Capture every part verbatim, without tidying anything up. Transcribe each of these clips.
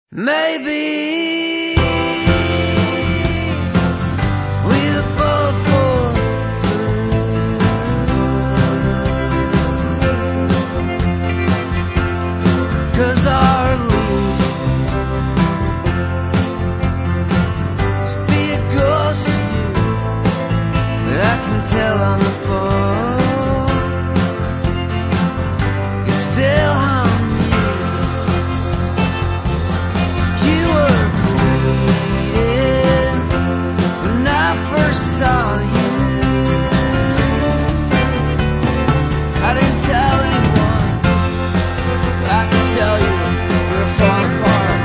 Maybe we were both born blue, 'cause our lead should be a ghost to you, but I can tell on the phone you're still home. You were bleeding when I first saw you. I didn't tell anyone, but I could tell you we were falling apart.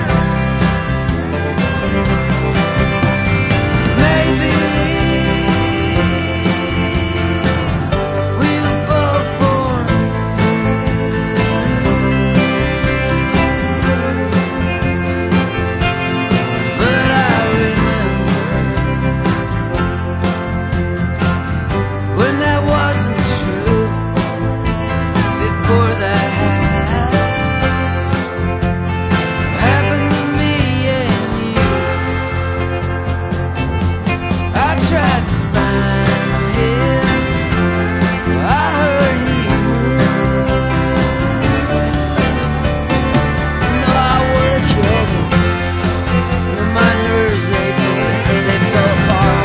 Maybe we were both born but I remember when that wasn't true, before that happened to me and you. I tried to find him, I heard he moved. No, I would've killed him. When my nerves, they just, they fell apart.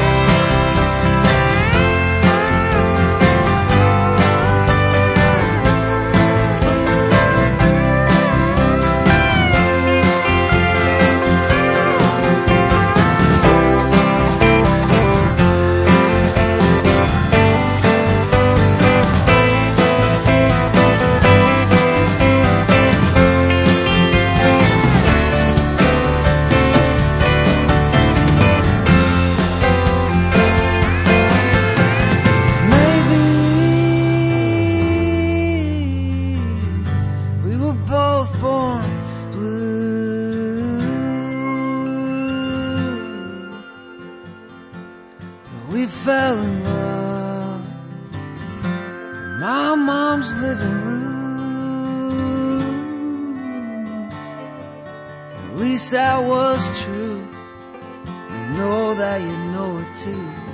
Maybe we were both born blue. We fell in love in our mom's living room. At least that was true. I know that you know it too.